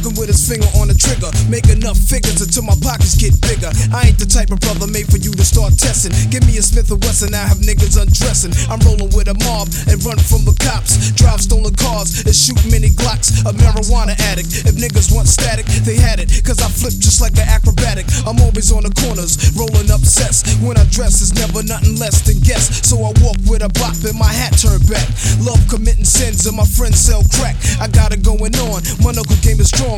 Walking with his finger on the trigger, make enough figures until my pockets get bigger. I ain't the type of brother made for you to start testing. Give me a Smith & Wesson, I have niggas undressing. I'm rolling with a mob and run from the cops. Drive stolen cars and shoot many Glocks. A marijuana addict. If niggas want static, they had it. Cause I flip just like an acrobatic. I'm always on the corners, rolling up sets. When I dress, it's never nothing less than guess. So I walk with a bop and my hat turned back. Love committing sins and my friends sell crack. I got it going on, my knuckle game is strong.